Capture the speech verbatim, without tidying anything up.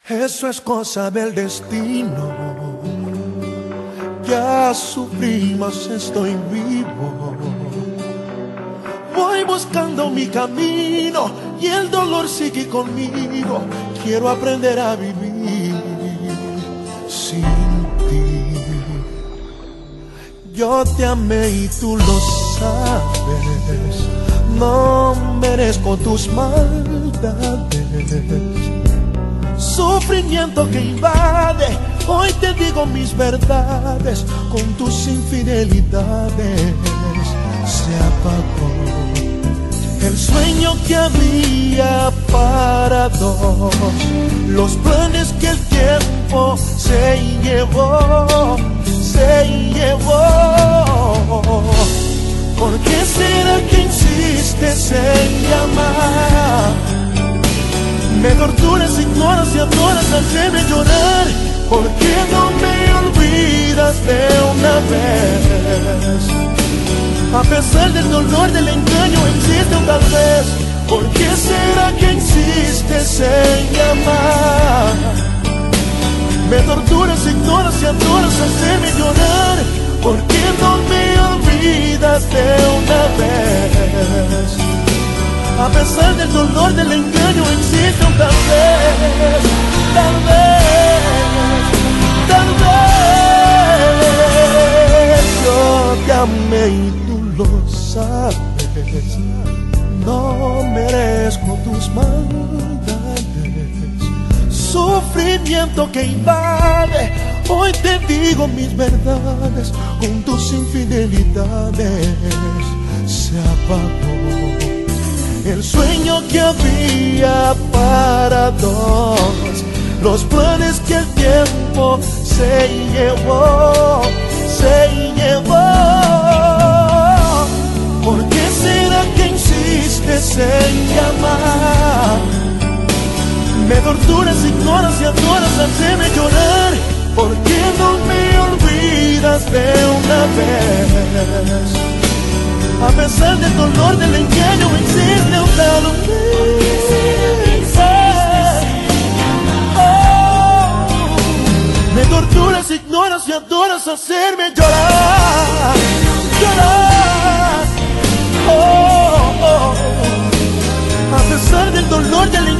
Eso es cosa del destino. Ya sufrí, mas estoy vivo. Voy buscando mi camino y el dolor sigue conmigo. Quiero aprender a vivir sin ti. Yo te amé y tú lo sabes. No merezco tus maldades. Sufrimiento que invade, hoy te digo mis verdades. Con tus infidelidades se apagó el sueño que había para dos, los planes que el tiempo se llevó, se llevó. ¿Por qué será que insistes en llamar? Me torturas, ignoras y adoras, hacerme llorar. ¿Por qué no me olvidas de una vez? A pesar del dolor, del engaño, existe un tal vez. ¿Por qué será que insistes en llamar? Me torturas, ignoras y adoras, hacerme llorar. ¿Por qué no me olvidas de una vez? A pesar del dolor, del engaño, existe un tal vez, tal vez, tal vez. Yo te amé y tú lo sabes. No merezco tus maldades. Sufrimiento que invade, hoy te digo mis verdades. Con tus infidelidades se apagó el sueño que había para dos, los planes que el tiempo se llevó, se llevó. ¿Por qué será que insistes en llamar? Me torturas, ignoras y adoras, hacerme llorar. ¿Por qué no me olvidas de una vez? A pesar del dolor, del engaño, existe un tal vez. Oh, me torturas, ignoras y adoras, hacerme llorar, llorar. Oh, oh. A pesar del dolor, del engaño,